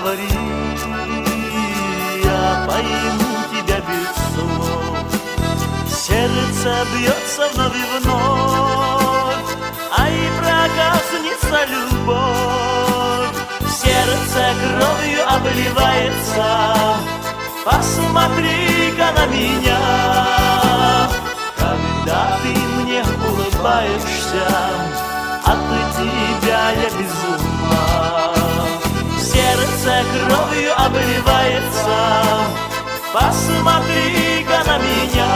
говори, я пойму тебя без слов. Сердце бьется вновь и вновь, а и проказнется любовь. Сердце кровью обливается, посмотри-ка на меня. Когда ты мне улыбаешься, от тебя я без ума. Сердце кровью обливается, посмотри-ка на меня.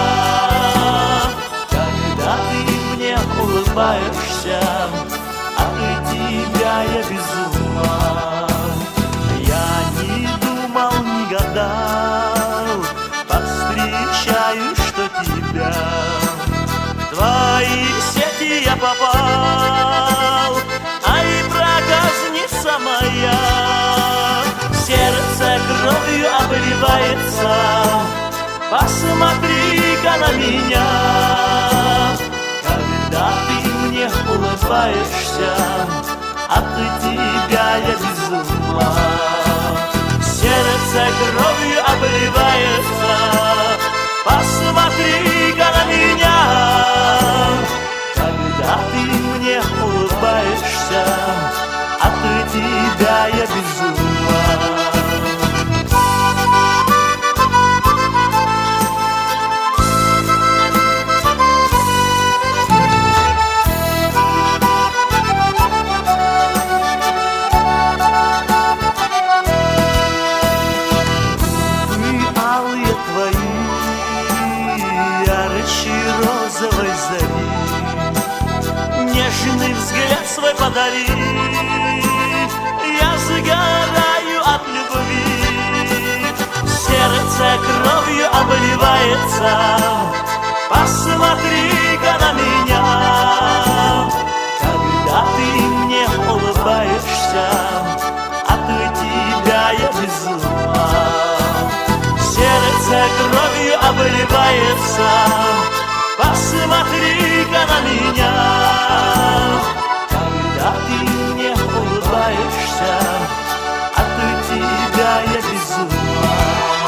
Когда ты мне улыбаешься, от тебя я без ума. Я не думал, не гадал, повстречаю, что тебя. В твои сети я попал, а и проказница моя. Сердце кровью обливается, посмотри-ка на меня. Когда ты мне улыбаешься, от тебя я без ума. Сердце кровью обливается, посмотри-ка на меня. Когда ты мне улыбаешься, от тебя я без ума. Розовой зари, нежный взгляд свой подари. Я загораю от любви, сердце кровью обливается, посмотри-ка на меня. Когда ты мне улыбаешься, от тебя я без ума. Сердце кровью обливается, посмотри-ка на меня. Когда ты мне улыбаешься, от тебя я без ума.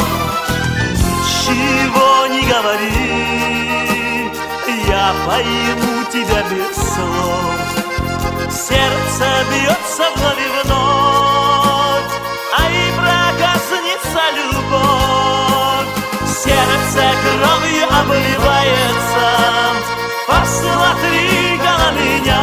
Ничего не говори, я пойму тебя без слов. Сердце бьется вновь и вновь, а и проказнится любовь. Сердце кровью обливается, посмотри-ка на меня.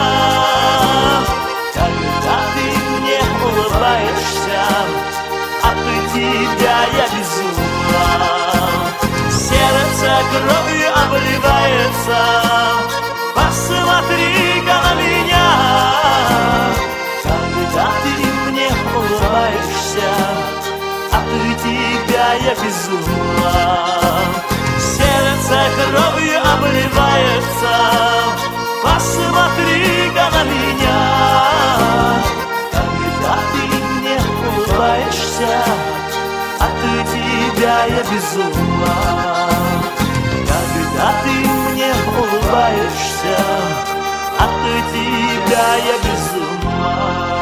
Когда ты мне улыбаешься, от тебя я без ума. Сердце кровью обливается, посмотри-ка на меня. Когда ты мне улыбаешься, от тебя я без ума. Сердце кровью обливается, посмотри-ка на меня. Когда ты мне улыбаешься, от тебя я без ума. Когда ты мне улыбаешься, от тебя я без ума.